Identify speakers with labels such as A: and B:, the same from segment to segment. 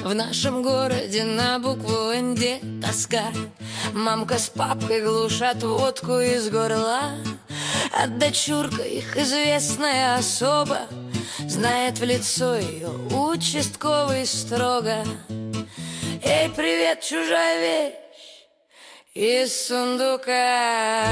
A: В нашем городе на букву «Нд» тоска. Мамка с папкой глушат водку из горла, а дочурка, их известная особа, знает в лицо ее участковый строго. Эй, привет, чужая вещь из сундука.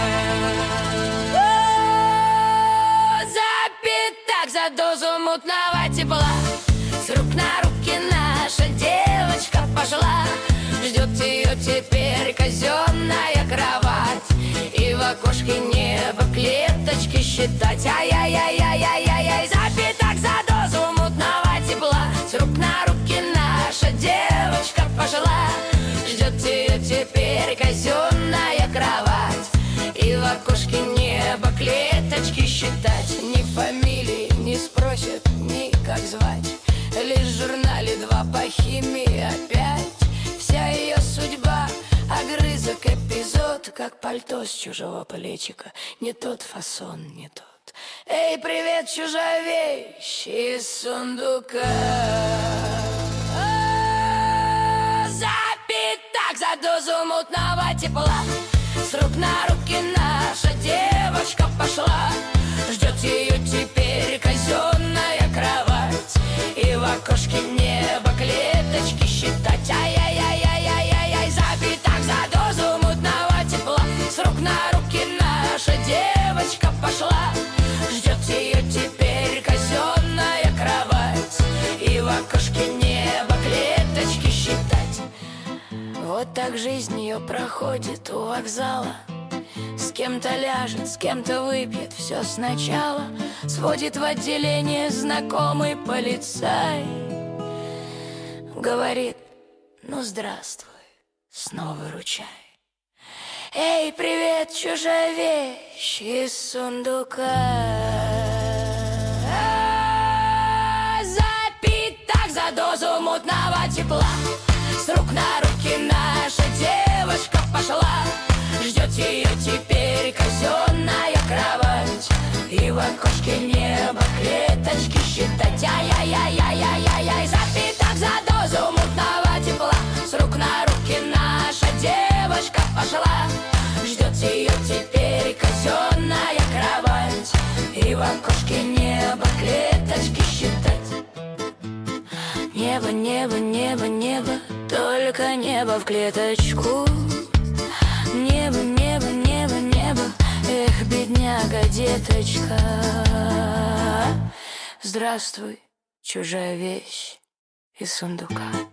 A: За пятак, за дозу мутного тепла, с рук на руки наша девочка пошла. Ждет ее теперь казенная кровать, и в окошке небо клеточки считать. Ай-яй-яй-яй-яй-яй-яй. За пятак, за дозу мутного тепла, с рук на руки наша девочка пошла. Ждет ее теперь казенная кровать, и в окошке небо клеточки считать. Ни фамилии не спросят, ни как звать, лишь в журнале 2 по химии опять. Вся ее судьба — огрызок, эпизод, как пальто с чужого плечика. Не тот фасон, не тот. Эй, привет, чужая вещь из сундука. За пятак, за дозу мутного тепла, с рук на руки наша девочка пошла. Ждет ее теперь казенная кровать, и в окошке небо клеточки считать. Ай-яй-яй-яй-яй-яй. За пятак, за дозу мутного тепла, с рук на руки наша девочка пошла. Ждет ее теперь казенная кровать, и в окошке небо клеточки считать. Вот так жизнь ее проходит у вокзала. С кем-то ляжет, с кем-то выпьет, все сначала. Сводит в отделение знакомый полицай, говорит: ну здравствуй, снова выручай. Эй, привет, чужая вещь из сундука. За пятак, за дозу мутного тепла, с рук на руки наша девочка пошла. Ждет ее теперь казенная кровать, и в окошке небо клеточки считать. Ай-яй-яй-яй-яй-яй. За пятак, за дозу мутного тепла, с рук на руки наша девочка пошла. Ждет ее теперь казенная кровать, и в окошке небо клеточки считать. Небо, небо, небо, небо, только небо в клеточку. Небо, небо, небо, небо, эх, бедняга, деточка. Здравствуй, чужая вещь из сундука.